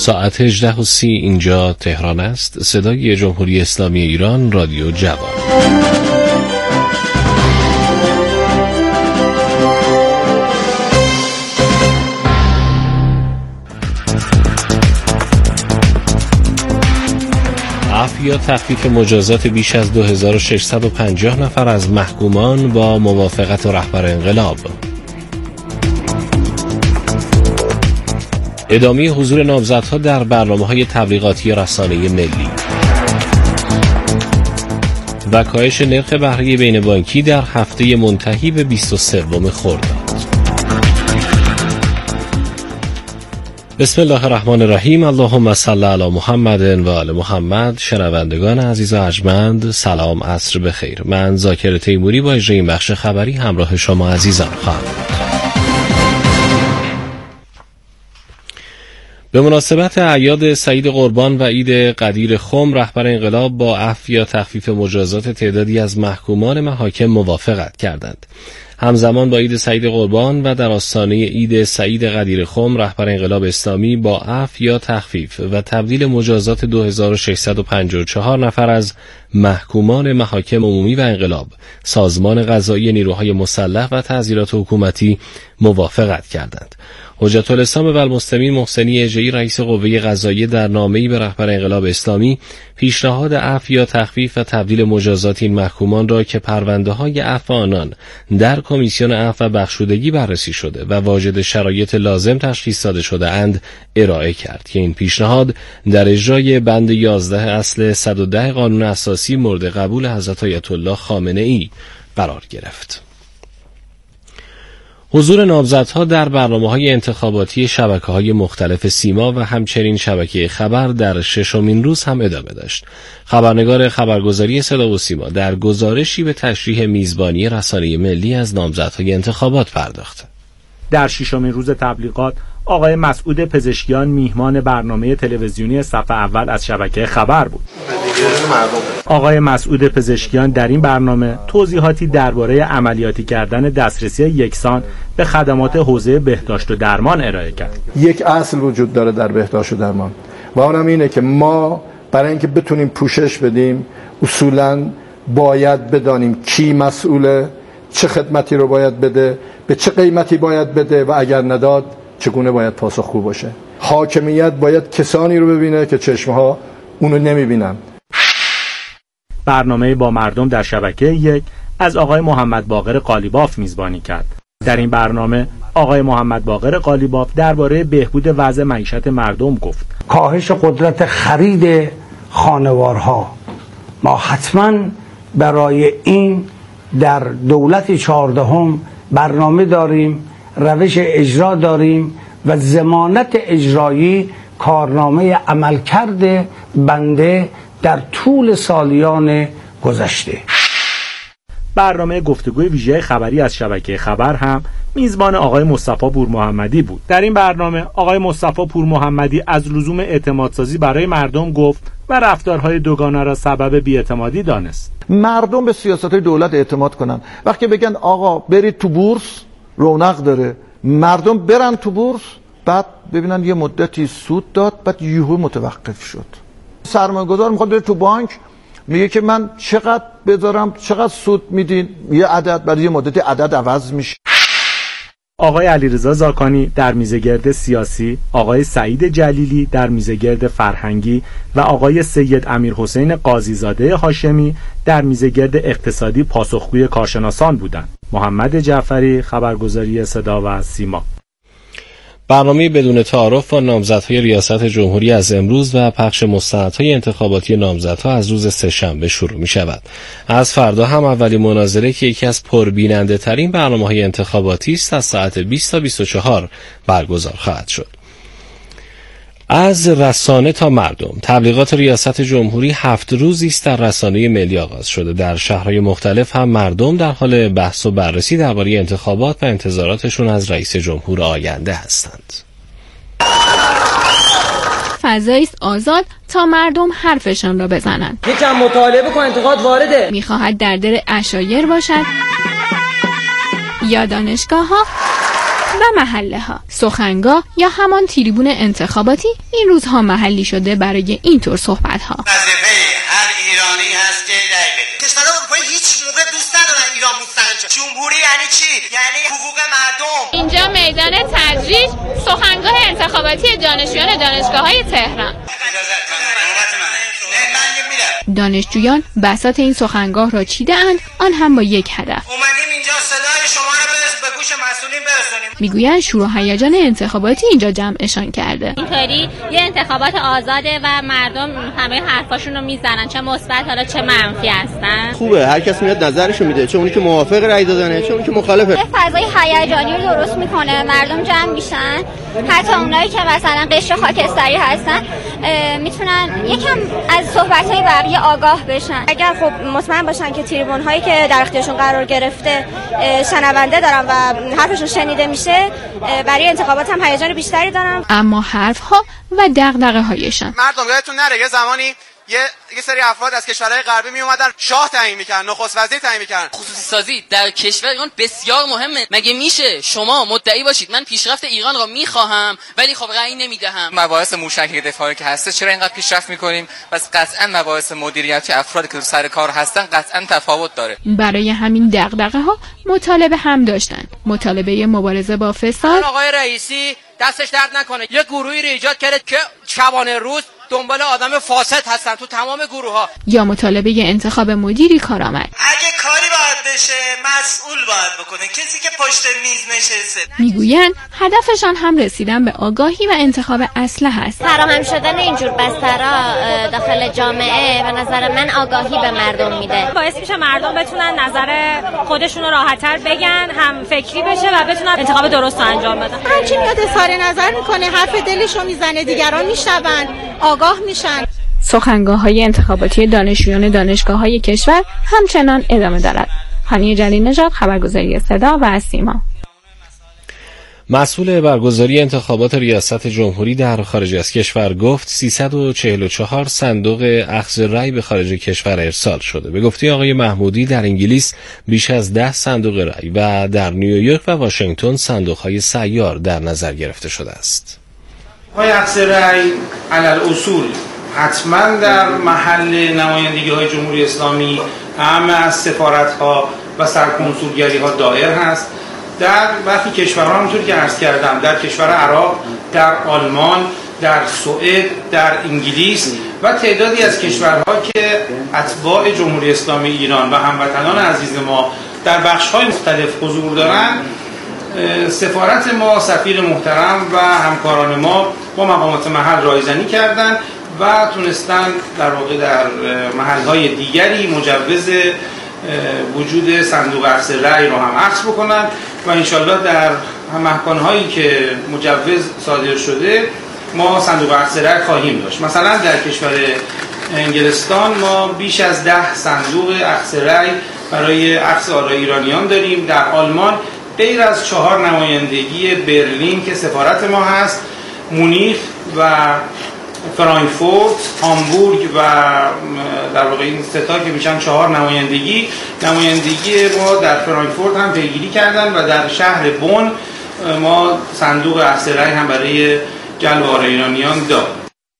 ساعت 18:30 اینجا تهران است. صدای جمهوری اسلامی ایران، رادیو جوان. عفو یا تخفیف مجازات بیش از 2650 نفر از محکومان با موافقت رهبر انقلاب. ادامه حضور نامزدها در برنامه‌های تبلیغاتی رسانه ملی و کاهش نرخ بهره بین بانکی در هفته منتهی به 23 خرداد. بسم الله الرحمن الرحیم. اللهم صل علی محمد و آل محمد. شنوندگان عزیز و ارجمند، سلام، عصر بخیر. من ذاکر تیموری با اجرای این بخش خبری همراه شما عزیزان خواهم. به مناسبت اعیاد سعید قربان و عید قدیر خم، رهبر انقلاب با عفو یا تخفیف مجازات تعدادی از محکومان محاکم موافقت کردند. همزمان با عید سعید قربان و در آستانه عید سعید قدیر خم، رهبر انقلاب اسلامی با عفو یا تخفیف و تبدیل مجازات 2654 نفر از محکومان محاکم عمومی و انقلاب، سازمان قضایی نیروهای مسلح و تعزیرات حکومتی موافقت کردند. حجت الاسلام و المسلمین محسنی اژه‌ای، رئیس قوه قضاییه، در نامه‌ای به رهبر انقلاب اسلامی پیشنهاد عفو یا تخفیف و تبدیل مجازات این محکومان را که پرونده‌های عفو آنان در کمیسیون عفو و بخشودگی بررسی شده و واجد شرایط لازم تشخیص داده شده اند ارائه کرد که این پیشنهاد در اجرای بند 11 اصل 110 قانون اساسی مورد قبول حضرت آیت الله خامنه‌ای قرار گرفت. حضور نامزدها در برنامه‌های انتخاباتی شبکه‌های مختلف سیما و همچنین شبکه خبر در ششمین روز هم ادامه داشت. خبرنگار خبرگزاری صدا و سیما در گزارشی به تشریح میزبانی رسانه ملی از نامزدهای انتخابات پرداخت. در ششمین روز تبلیغات، آقای مسعود پزشکیان میهمان برنامه تلویزیونی صف اول از شبکه خبر بود. آقای مسعود پزشکیان در این برنامه توضیحاتی درباره عملیاتی کردن دسترسی یکسان به خدمات حوزه بهداشت و درمان ارائه کرد. یک اصل وجود داره در بهداشت و درمان و اونم اینه که ما برای اینکه بتونیم پوشش بدیم اصولاً باید بدانیم کی مسئوله، چه خدمتی رو باید بده، به چه قیمتی باید بده و اگر نداد چگونه باید پاسخگو باشه. حاکمیت باید کسانی رو ببینه که چشمها اونو نمیبینن. برنامه با مردم در شبکه 1 از آقای محمد باقر قالیباف میزبانی کرد. در این برنامه آقای محمد باقر قالیباف درباره بهبود وضع معیشت مردم گفت. کاهش قدرت خرید خانوارها، ما حتما برای این در دولت 14 برنامه داریم، روش اجرا داریم و ضمانت اجرایی کارنامه عملکرد بنده در طول سالیان گذشته. برنامه گفتگوی ویژه خبری از شبکه خبر هم میزبان آقای مصطفی پورمحمدی بود. در این برنامه آقای مصطفی پورمحمدی از لزوم اعتمادسازی برای مردم گفت و رفتارهای دوگانه را سبب بی‌اعتمادی دانست. مردم به سیاست‌های دولت اعتماد کنن. وقتی بگن آقا برید تو بورس رونق داره، مردم برن تو بورس، بعد ببینن یه مدتی سود داد، بعد یهو متوقف شد. سرمایه‌گذار میخواد بره تو بانک، میگه که من چقدر بذارم، چقدر سود میدین، یه عدد برای یه مدتی عدد عوض میشه. آقای علیرضا زاکانی در میزگرد سیاسی، آقای سعید جلیلی در میزگرد فرهنگی و آقای سید امیرحسین قاضیزاده هاشمی در میزگرد اقتصادی پاسخگوی کارشناسان بودند. محمد جعفری، خبرگزاری صدا و سیما. برنامه بدون تعارف با نامزدهای ریاست جمهوری از امروز و پخش مستندهای انتخاباتی نامزدها از روز سه‌شنبه شروع می شود. از فردا هم اولین مناظره که یکی از پربیننده ترین برنامه‌های انتخاباتی است از ساعت 20 تا 24 برگزار خواهد شد. از رسانه تا مردم، تبلیغات ریاست جمهوری 7 روزی است در رسانه ملی آغاز شده. در شهرهای مختلف هم مردم در حال بحث و بررسی درباره انتخابات و انتظاراتشون از رئیس جمهور آینده هستند. فضایی است آزاد تا مردم حرفشان را بزنند. یکم مطالبه کن، انتقاد وارده. میخواهد در دل عشایر باشد یا دانشگاه ها و محله ها. سخنگاه یا همان تریبون انتخاباتی این روزها محلی شده برای اینطور صحبت ها. وظیفه هر ایرانی هست که رأی بده. کشور اروپایی هیچ موقع دوست ندارن ایران مستقل شه. جمهوری یعنی چی؟ یعنی حقوق مردم. اینجا میدان تدریج سخنگاه انتخاباتی دانشجویان دانشگاه‌های تهران. دانشجویان بساط این سخنگاه را چیده‌اند، آن هم با یک هدف. اومدیم اینجا صدای شما رو به گوش مسئولین برسونیم. میگویند شور و هیجان انتخاباتی اینجا جمعشان کرده. اینطوری یه انتخابات آزاده و مردم همه حرفاشون رو میزنن، چه مثبت حالا چه منفی هستن. خوبه، هر کس میاد نظرشو میده، چه اونی که موافق رأی دادنه چه اونی که مخالفه. فضای هیجانی رو درست میکنه، مردم جمع میشن، حتی اونایی که مثلا قشر خاکستری هستن میتونن یکم از صحبت‌های بقیه آگاه بشن. اگر خب مطمئن باشن که تریبون هایی که در اختیارشون قرار گرفته شنونده دارن و حرفشون شنیده میشه، برای انتخابات هم هیجان بیشتری دارن. اما حرف‌ها و دغدغه‌هایشان، مردم یادتون نره یه زمانی یه سری افراد از کشورهای غربی می اومدن شاه تعیین می‌کردن، نخست وزیر تعیین می‌کردن. خصوصی سازی در کشور ایران بسیار مهمه. مگه میشه شما مدعی باشید من پیشرفت ایران را می‌خواهم ولی خب رأی نمی‌دهم؟ مباحث موشکی دفاعی که هست چرا اینقدر پیشرفت می‌کنیم؟ پس قطعاً مباحث مدیریتی افرادی که سر کار هستن قطعاً تفاوت داره. برای همین دغدغه‌ها مطالبه هم داشتند. مطالبه مبارزه با فساد. آقای رئیسی دستش درد نکنه یه گروهی رو ایجاد کرده که شبانه روز دنبال آدم فاسد هستن تو تمام گروه‌ها. یا مطالبه انتخاب مدیری کارآمد. اگه کاری باید بشه مسئول باید بکنه، کسی که پشت میز نشسته. میگویند هدفشان هم رسیدن به آگاهی و انتخاب اسلحه است. فراهم شدن اینجور بسترها داخل جامعه به نظر من آگاهی به مردم میده. باعث میشه مردم بتونن نظر خودشون رو راحت‌تر بگن، هم فکری بشه و بتونن انتخاب درست انجام بدن. هر کی میاد اظهار نظر میکنه، حرف دلشو میزنه، دیگران میشنون، آگاه میشن. سخنگاه‌های انتخاباتی دانشجویان دانشگاه‌های کشور همچنان ادامه دارد. هانیه جلیل نژاد، خبرگزاری صدا و سیما. مسئول برگزاری انتخابات ریاست جمهوری در خارج از کشور گفت 344 صندوق اخذ رأی به خارج کشور ارسال شده. به گفته آقای محمودی در انگلیس بیش از 10 صندوق رأی و در نیویورک و واشنگتن صندوق‌های سیار در نظر گرفته شده است. های اخذ رأی علل اصول حتما در محل نمایندگی‌های جمهوری اسلامی اهم از سفارت‌ها و سرکنسولگری‌ها دایر هست. در برخی کشورها همونطور که عرض کردم، در کشور عراق، در آلمان، در سوئد، در انگلیس و تعدادی از کشورها که اتباع جمهوری اسلامی ایران و هموطنان عزیز ما در بخش‌های مختلف حضور دارند، سفارت ما، سفیر محترم و همکاران ما با مقامات محل رایزنی کردند و تونستن در واقع در محل‌های دیگری مجوز وجود صندوق اخذ رأی رو هم اخذ بکنن و انشالله در مکان‌هایی که مجوز صادر شده ما صندوق اخذ رأی خواهیم داشت. مثلا در کشور انگلستان ما بیش از 10 صندوق اخذ رأی برای اخذ آرای ایرانیان داریم. در آلمان غیر از 4 نمایندگی برلین که سفارت ما هست، مونیخ و فرانکفورت، هامبورگ و در واقع این ستا که میشن 4 نمایندگی ما در فرانکفورت هم پیگیری کردن و در شهر بن ما صندوق اخذ رأی هم برای جلب آرای ایرانیان داریم.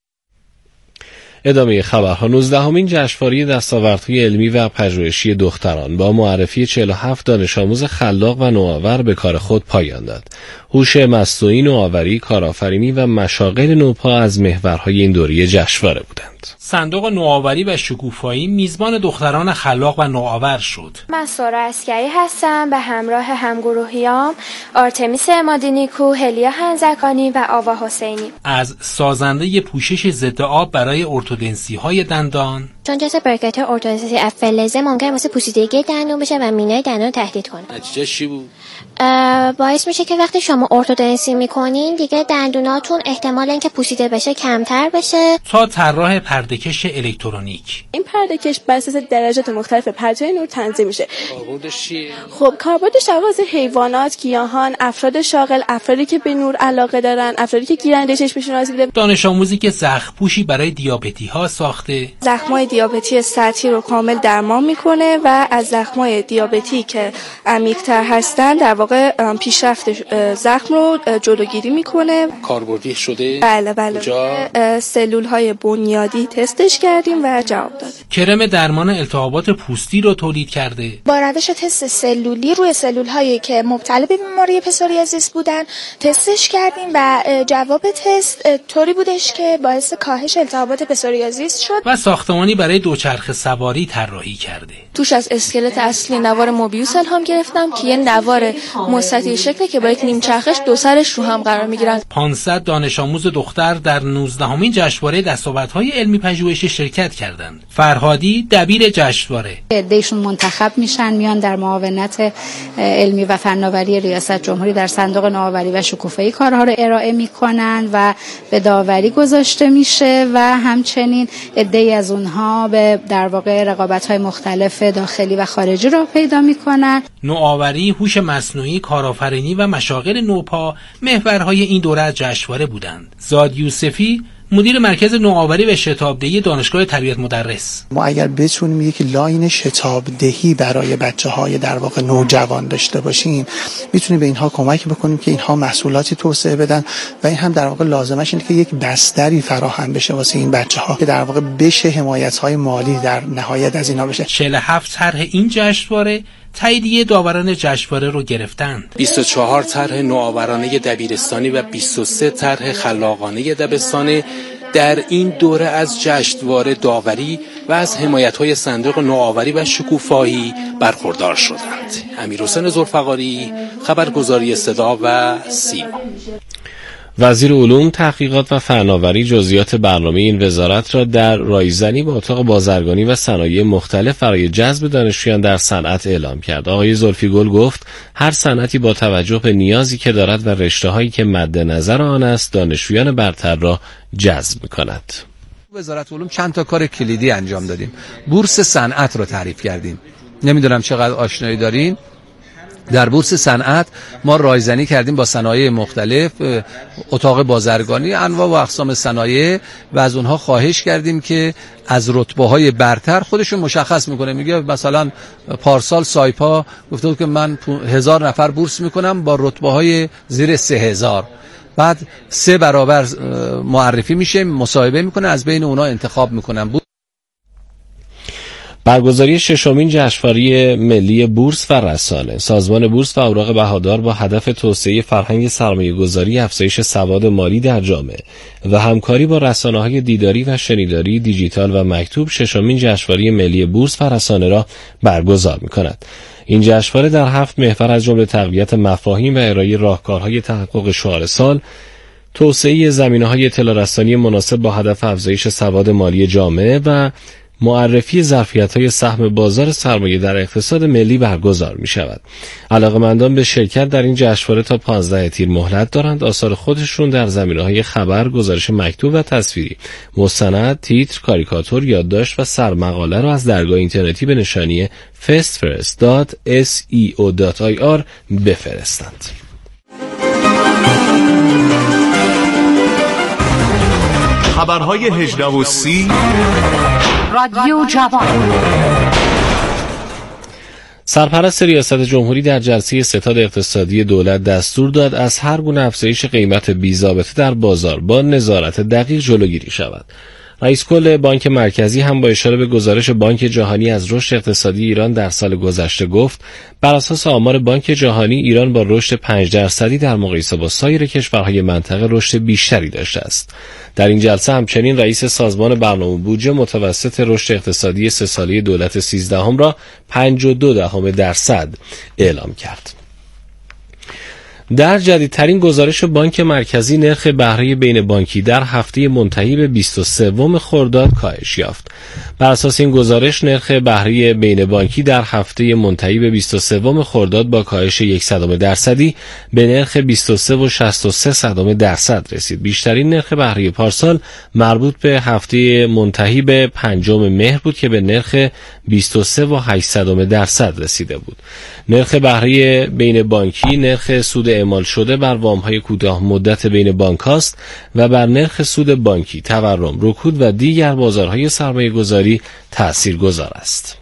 ادامه خبرها. 19مین جشنواره دستاوردهای علمی و پژوهشی دختران با معرفی 47 دانش آموز خلاق و نوآور به کار خود پایان داد. هوش مصنوعی، نوآوری، کارآفرینی و مشاغل نوپا از محورهای این دوره جشنواره بودند. صندوق نوآوری و شکوفایی میزبان دختران خلاق و نوآور شد. من سارا اسکری هستم به همراه همگروهیام آرتمیس مادینیکو، هلیا هنزکانی و آوا حسینی. از سازنده پوشش ضد آب برای ارتودنسی‌های دندان، چون جزء برکت ارتودنسی فلزه ممکنه واسه پوسیدگی دندون بشه و مینای دندون تهدید کنه. نتیجه چی بود؟ باعث میشه که وقتی شما ارتودنسی میکنین دیگه دندوناتون احتمال اینکه پوسیده بشه کمتر بشه. تا طراح پرده‌کش الکترونیک. این پرده‌کش بر اساس درجات مختلف پرتوی نور تنظیم میشه. کاربردش چیه؟ خب کاربردش از حیوانات، گیاهان، افراد شاغل، افرادی که به نور علاقه دارن، افرادی که گیرنده چشمشون آسیب دیده. دانش آموزی که زخم پوشی برای دیابتی ها ساخته. زخم‌های دیابتی سطحی رو کامل درمان میکنه و از زخمای دیابتی که عمیق‌تر هستن در واقع پیشرفت زخم رو جلوگیری میکنه. کاربردی شده؟ بله. سلول‌های بنیادی تستش کردیم و جواب داد. کرم درمان التهابات پوستی رو تولید کرده. با روش تست سلولی روی سلول‌هایی که مبتلا به بیماری پسوریازیس بودن تستش کردیم و جواب تست طوری بودش که باعث کاهش التهابات پسوریازیس شد. و ساختمانی برای دوچرخه سواری طراحی کرده. توش از اسکلت اصلی نوار موبیوس الهام گرفتم که یه نوار مستطیل شکله که با یک نیم چرخش دو سرش رو هم قرار میگیرن. 500 دانش آموز دختر در 19مین جشنواره دستاوردهای علمی پژوهشی شرکت کردند. فرهادی دبیر جشنواره. عده‌شون منتخب میشن میان در معاونت علمی و فناوری ریاست جمهوری در صندوق نوآوری و شکوفایی کارها رو ارائه میکنن و به داوری گذاشته میشه و همچنین عده‌ای از اونها به در واقع رقابت‌های مختلف داخلی و خارجی رو پیدا میکنن. نوآوری، هوش مصنوعی، کارآفرینی و مشاغل نوپا محورهای این دوره از جشنواره بودند. زاد یوسفی مدیر مرکز نوآوری و شتابدهی دانشگاه تربیت مدرس: ما اگر بتونیم یک لاین شتابدهی برای بچه‌های در واقع نوجوان داشته باشیم میتونیم به اینها کمک بکنیم که اینها محصولاتی توسعه بدن و این هم در واقع لازمش اینه که یک بستری فراهم بشه واسه این بچه‌ها که در واقع بشه حمایت‌های مالی در نهایت از اینها بشه. 47 طرح این جشنواره تاییدیه داوران جشنواره رو گرفتند. 24 طرح نوآورانه دبیرستانی و 23 طرح خلاقانه دبستانی در این دوره از جشنواره داوری و از حمایت‌های صندوق نوآوری و شکوفایی برخوردار شدند. امیرحسین ذوالفقاری، خبرگزاری صدا و سیما. وزیر علوم، تحقیقات و فناوری جزئیات برنامه این وزارت را در رایزنی با اتاق بازرگانی و صنایع مختلف برای جذب دانشجویان در صنعت اعلام کرد. آقای زلفی گل گفت هر صنعتی با توجه به نیازی که دارد و رشته‌هایی که مد نظر آن است دانشجویان برتر را جذب می‌کند. وزارت علوم چند تا کار کلیدی انجام دادیم. بورس صنعت رو تعریف کردیم. نمیدونم چقدر آشنایی دارین. در بورس صنعت ما رایزنی کردیم با صنایع مختلف، اتاق بازرگانی، انواع و اقسام صنایع و از اونها خواهش کردیم که از رتبه‌های برتر خودشون مشخص میکنه. میگه مثلا پارسال سایپا گفته بود که من 1000 نفر بورس میکنم با رتبه‌های زیر 3000. بعد 3 برابر معرفی میشه، مصاحبه میکنه، از بین اونها انتخاب میکنن. برگزاری 6مین جشنواره ملی بورس و رسانه. سازمان بورس و اوراق بهادار با هدف توسعه فرهنگ سرمایه‌گذاری، افزایش سواد مالی در جامعه و همکاری با رسانه‌های دیداری و شنیداری، دیجیتال و مکتوب 6مین جشنواره ملی بورس و رسانه را برگزار می‌کند. این جشنواره در 7 محور از جمله تقویت مفاهیم و ارائه راهکارهای تحقق شعار سال، توسعه زمینه‌های اطلاع رسانی مناسب با هدف افزایش سواد مالی جامعه و معرفی ظرفیت‌های سهم بازار سرمایه در اقتصاد ملی برگزار می‌شود. علاقه‌مندان به شرکت در این جشنواره تا 15 تیر مهلت دارند آثار خودشون در زمینه‌های خبر، گزارش مکتوب و تصویری، مستند، تیتر، کاریکاتور، یادداشت و سرمقاله را از درگاه اینترنتی به نشانی festfirst.seo.ir بفرستند. خبرهای 18:30 رادیو جوان. سرپرست ریاست جمهوری در جلسه ستاد اقتصادی دولت دستور داد از هر گونه افزایش قیمت بی‌ضابطه در بازار با نظارت دقیق جلوگیری شود. رئیس کل بانک مرکزی هم با اشاره به گزارش بانک جهانی از رشد اقتصادی ایران در سال گذشته گفت بر اساس آمار بانک جهانی ایران با رشد 5% در مقایسه با سایر کشورهای منطقه رشد بیشتری داشته است. در این جلسه همچنین رئیس سازمان برنامه بودجه متوسط رشد اقتصادی 3 ساله دولت 13 را 52% اعلام کرد. در جدیدترین گزارش بانک مرکزی نرخ بهره بین بانکی در هفته منتهی به 23 خرداد کاهش یافت. بر اساس این گزارش نرخ بهره بین بانکی در هفته منتهی به 23 خرداد با کاهش 0.1% به نرخ 23.63% رسید. بیشترین نرخ بهره پارسال مربوط به هفته منتهی به 5 مهر بود که به نرخ 23.8% رسیده بود. نرخ بهره بین بانکی، نرخ سود اعمال شده بر وام‌های کوتاه مدت بین بانک‌هاست و بر نرخ سود بانکی، تورم، رکود و دیگر بازارهای سرمایه‌گذاری تأثیرگذار است.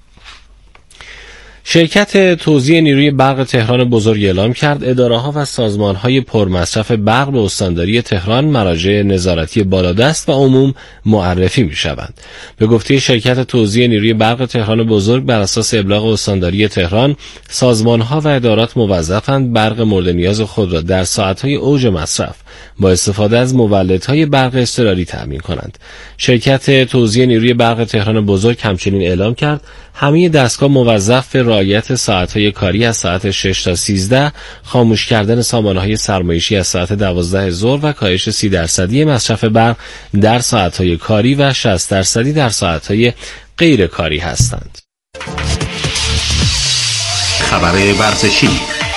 شرکت توزیع نیروی برق تهران بزرگ اعلام کرد اداره‌ها و سازمان‌های پرمصرف برق به استانداری تهران مراجع نظارتی بالادست و عموم معرفی می‌شوند. به گفته شرکت توزیع نیروی برق تهران بزرگ، بر اساس ابلاغ استانداری تهران، سازمان‌ها و ادارات موظفند برق مورد نیاز خود را در ساعت‌های اوج مصرف با استفاده از مولدهای برق اضطراری تأمین کنند. شرکت توزیع نیروی برق تهران بزرگ همچنین اعلام کرد همه دستگاه موظف به رعایت ساعت‌های کاری از ساعت 6 تا 13، خاموش کردن سامانه‌های سرمایشی از ساعت 12 ظهر و کاهش 30% مصرف برق در ساعت‌های کاری و 60% در ساعت‌های غیر کاری هستند. خبر ورزشی.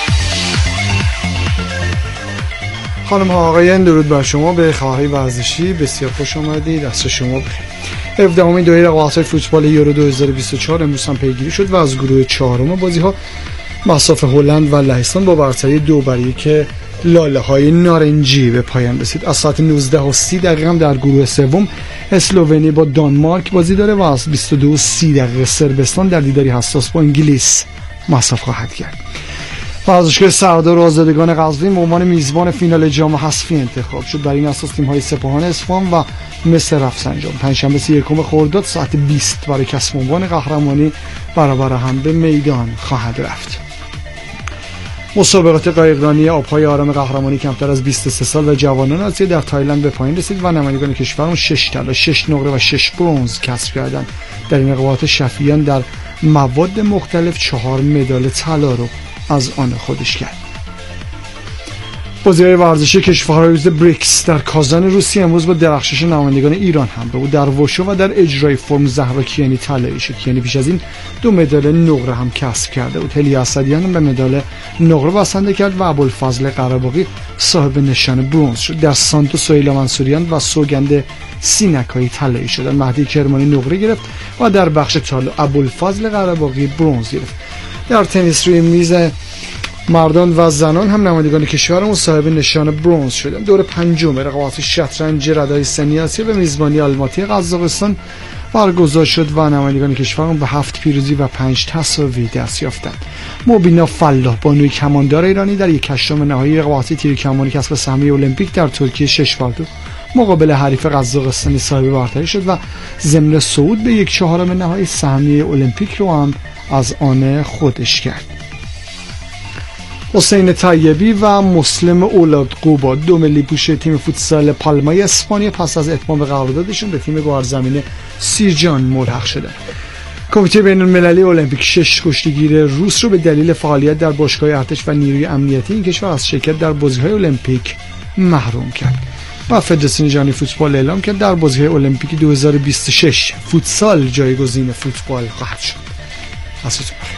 خانم ها آقایان، درود بر شما. به خبرهای ورزشی بسیار خوش آمدید. دست شما بخیر. 17مین دوره رقابت‌های فوتبال یورو 2024 امروز هم پیگیری شد و از گروه چهارم بازی‌ها مصاف هلند و لهستان با برتری 2-1 لاله‌های نارنجی به پایان رسید. از ساعت 19:30 هم در گروه سوم اسلوونی با دانمارک بازی داره و از 22:30 صربستان در دیداری حساس با انگلیس مصاف خواهد کرد. ورزشگاه سردار آزادگان قزوین به عنوان میزبان فینال جام حذفی انتخاب شد. بر این اساس تیم‌های سپاهان اصفهان و مصر رفسنجان پنجشنبه 31 خرداد ساعت 20 برای کسب عنوان قهرمانی برابر هم به میدان خواهد رفت. مسابقات قایقرانی آب‌های آرام قهرمانی کمتر از 23 سال و جوانان آسیا در تایلند به پایان رسید و نمایندگان کشورمون 6 طلا، 6 نقره و 6 برنز کسب کردند. در این رقابت شفیان در مواد مختلف 4 مدال طلا رو از آن خودش کرد. بازی‌های ورزشی کشورهای روز بریکس در کازان روسیه امروز با درخشش نمایندگان ایران همراه بود. در وشو و در اجرای فرم زهرا کیانی طلایی شد. کیانی پیش از این 2 مدال نقره هم کسب کرده بود. هلی اسدیان هم به مدال نقره بسنده کرد و ابوالفضل قره‌باغی صاحب نشان برنز شد. در سانتو سهیلا منصوریان و سوگند سینکایی طلایی شدند. مهدی کرمانی نقره گرفت و در بخش طلا ابوالفضل قره‌باغی برنز گرفت. در تنیس روی میز مردان و زنان هم نمایندگان کشورمون صاحب نشان برنز شدند. دور پنجم رقابت شطرنج ردای سنی آسیا به میزبانی آلماتی قزاقستان برگزار شد و نمایندگان کشورمون به 7 پیروزی و 5 تساوی دست یافتند. مبینا فلاح بانوی کماندار ایرانی در 1/8 نهایی رقابت تیر کمانی کسب سهمیه المپیک در ترکیه 6-2 مقابل حریف قزاقستانی صاحب برتری شد و ضمن صعود به 1/4 نهایی سهمیه المپیک رو هم از آن خودش کرد. حسین طیبی و مسلم اولادقو 2 ملی پوش تیم فوتسال پالمای اسپانیا پس از اتمام قراردادشون به تیم گوهرزمین سیرجان ملحق شدند. کمیته بین‌المللی المپیک 6 کشتیگیر روس رو به دلیل فعالیت در باشگاه ارتش و نیروی امنیتی این کشور از شرکت در بازی‌های المپیک محروم کرد. و فدراسیون جهانی فوتبال اعلام کرد در بازی‌های المپیک 2026 فوتسال جایگزین فوتبال خواهد شد. عصرتون بخیر.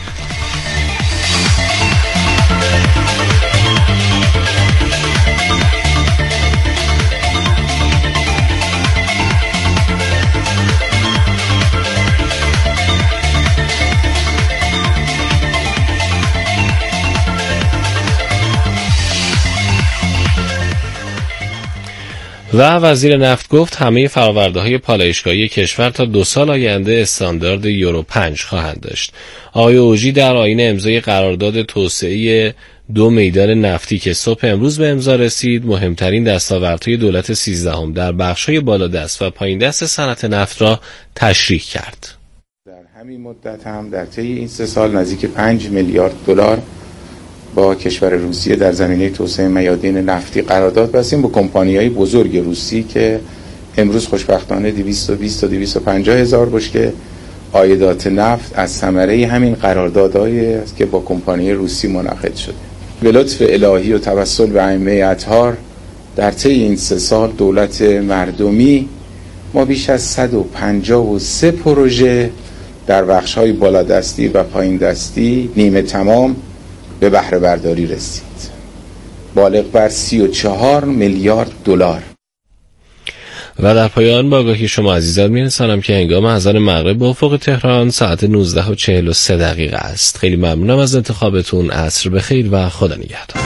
و وزیر نفت گفت همه فرآورده‌های پالایشگاهی کشور تا 2 سال آینده استاندارد یورو 5 خواهند داشت. آقای اوجی در آیین امضای قرارداد توسعه 2 میدان نفتی که صبح امروز به امضا رسید، مهمترین دستاوردهای دولت 13 در بخش‌های بالادست و پایین دست صنعت نفت را تشریح کرد. در همین مدت هم در طی این 3 سال نزدیک 5 میلیارد دلار با کشور روسیه در زمینه توسعه میادین نفتی قرارداد بستیم با کمپانی‌های بزرگ روسی که امروز خوشبختانه 220 تا 250 هزار بشکه عایدات نفت از ثمره همین قراردادهایی است که با کمپانی روسی منعقد شده. به لطف الهی و توسل به ائمه اطهار در طی این 3 سال دولت مردمی ما بیش از 153 پروژه در بخش‌های بالادستی و پایین دستی نیمه تمام به بهره برداری رسید، بالغ بر 34 میلیارد دلار. و در پایان با آگاهی شما عزیزان می‌رسانم که هنگام اذان مغرب به افق تهران ساعت 19:43 است. خیلی ممنونم از انتخابتون. عصر بخیر و خدا نگهدار.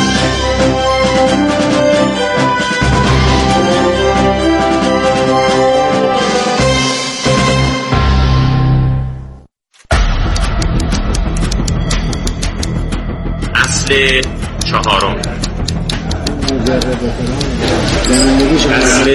فصل چهارم، فصل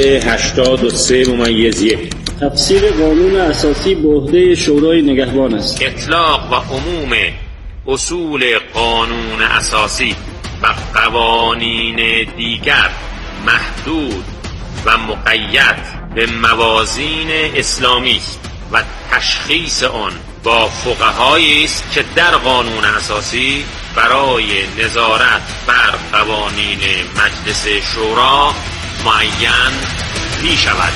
83 تفسیر قانون اساسی به عهده شورای نگهبان است. اطلاق و عموم اصول قانون اساسی و قوانین دیگر محدود و مقید به موازین اسلامی و تشخیص آن با فقهایی است که در قانون اساسی برای نظارت بر قوانین مجلس شورا معین می شود.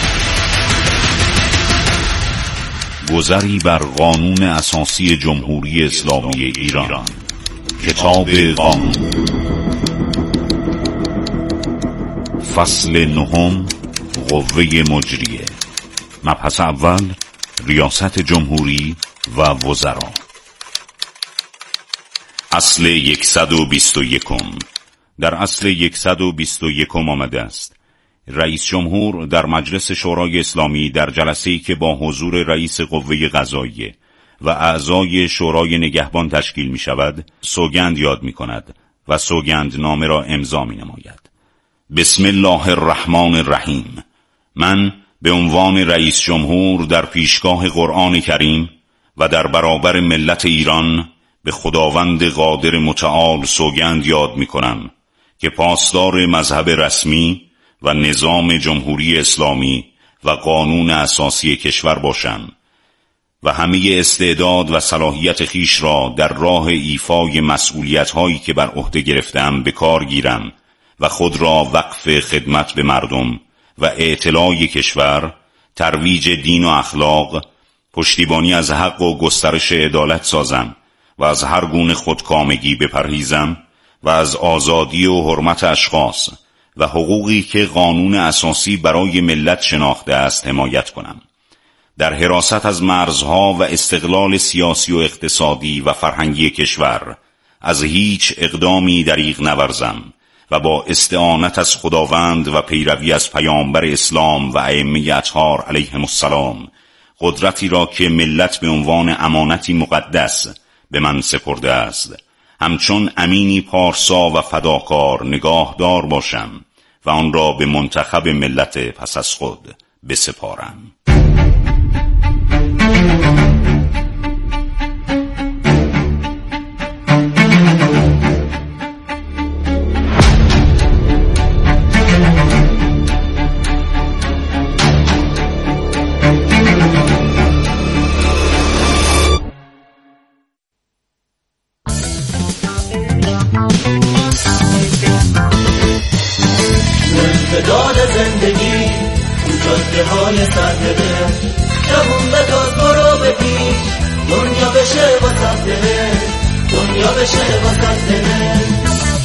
گذری بر قانون اساسی جمهوری اسلامی ایران. کتاب قانون. فصل 9. قوه مجریه. مبحث اول: ریاست جمهوری و وزرا. اصل 121. در اصل 121 آمده است: رئیس جمهور در مجلس شورای اسلامی در جلسه‌ای که با حضور رئیس قوه قضاییه و اعضای شورای نگهبان تشکیل می شود سوگند یاد می کند و سوگندنامه را امضا می نماید. بسم الله الرحمن الرحیم. من به عنوان رئیس جمهور در پیشگاه قرآن کریم و در برابر ملت ایران به خداوند قادر متعال سوگند یاد می کنم که پاسدار مذهب رسمی و نظام جمهوری اسلامی و قانون اساسی کشور باشم و همه استعداد و صلاحیت خیش را در راه ایفای مسئولیت‌هایی که بر عهده گرفتم به کار گیرم و خود را وقف خدمت به مردم و اعتلاع کشور، ترویج دین و اخلاق، پشتیبانی از حق و گسترش عدالت سازم و از هر گونه خودکامگی بپرهیزم و از آزادی و حرمت اشخاص و حقوقی که قانون اساسی برای ملت شناخته است حمایت کنم. در حراست از مرزها و استقلال سیاسی و اقتصادی و فرهنگی کشور از هیچ اقدامی دریغ نورزم و با استعانت از خداوند و پیروی از پیامبر اسلام و ائمه اطهار علیهم السلام قدرتی را که ملت به عنوان امانتی مقدس به من سپرده است همچون امینی پارسا و فداکار نگاهدار باشم و آن را به منتخب ملت پس از خود بسپارم. استعداد زندگی تو جاده‌های سرده جوون بتاز برو به پیش دنیا بشه واسه دلت دنیا بشه واسه دلت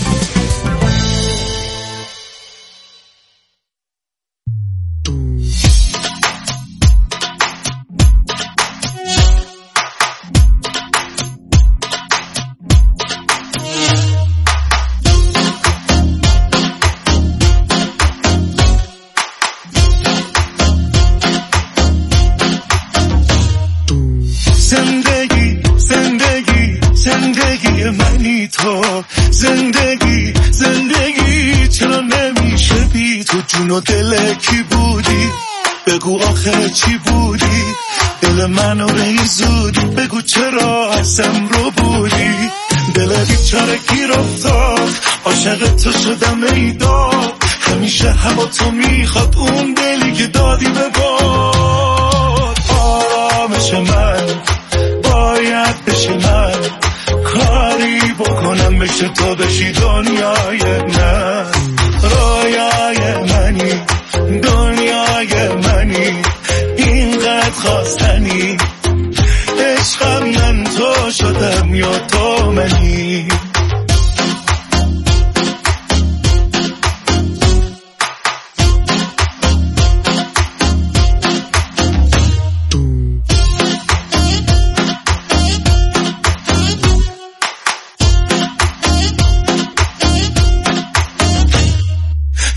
زندگی چرا نمیشه بی تو جون و دل کی بودی بگو آخه چی بودی دل منو به زودی بگو چرا ازم رو بودی دل بیچاره گیر افتاد عاشق تو شدم ای داد همیشه هوا تو میخواد اون دلی که دادی به باد آرامش من باید بشه من کاری بکنم بشه تو بشی دنیای من رویای منی دنیای منی اینقدر خواستنی عشقم من تو شدم یا تو منی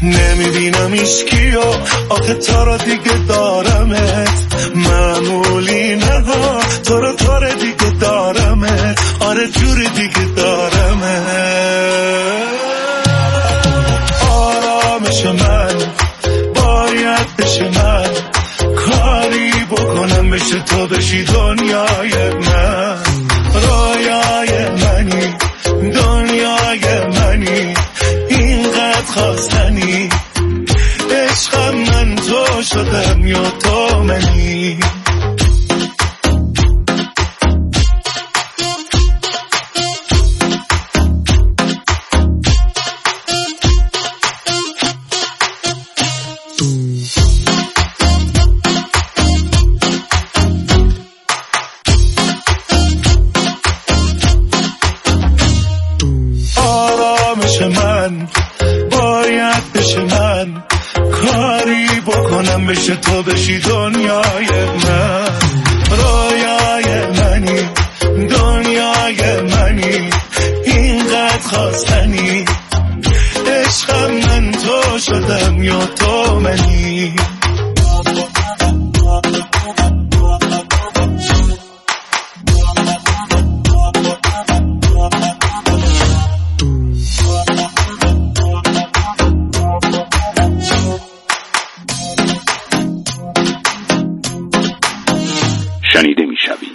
نمیبینم ایشکیو آخه تا را دیگه دارمت معمولی نه تو را دیگه دارمت آره جوری دیگه دارمت آرامش من باید بشه من کاری بکنم بشه تو بشی دنیای من رویای منی دنیای منی اینقدر خواستنی عشقم من تو شدم یا تو منی بشه تو بشی دنیای من رویای منی دنیای منی اینقدر خواستنی عشقم من تو شدم یا تو منی شنیده میشوی.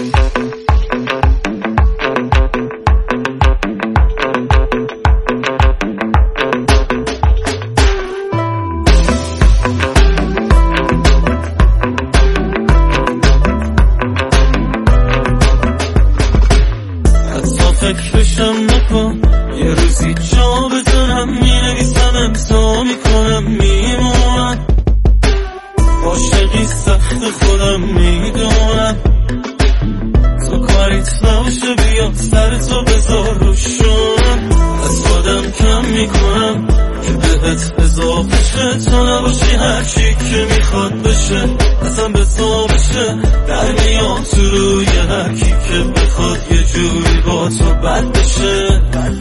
حتی فکرشم نکن یه روزی جا بزنم مینویسم امضا میکنم میمونم عاشقی سخت خودم میدونم تو کاریت نباشه بیا سر تو بذار روشم از خودم کم میکنم که بهت اضافه شه تو نباشی هرچی که میخواد بشه اصلا به تو بشه در میاد تو روی هرکی که بخواد یه جوری با تو بد بشه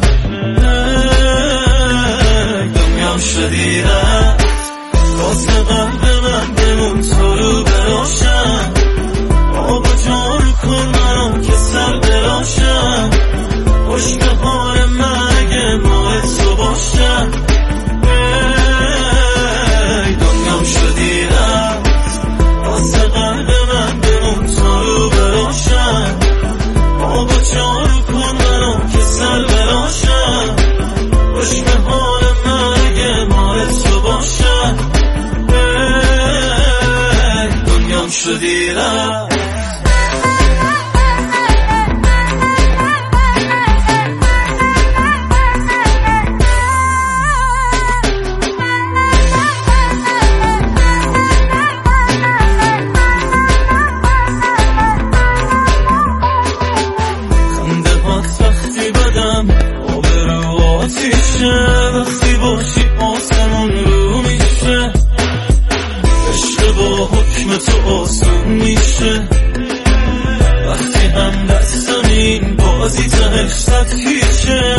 دنیام شدی رفت واسه قلب من بمون تو رو براشم آبا جارو کن منو که سر براشم خوش به حال من اگه ماه تو باشم دنیام شدی رفت واسه قلب من بمون تو رو براشم آبا جارو کن منو که سر براشم خوش به حال من اگه ماه تو باشم دنیام شدی رفت خنده هات وقتی بدم آبرو آتیشه وقتی باشی آسمون رو میشه عشق با حکم تو آسون میشه وقتی هم دست زمین بازی تهش صد کیشه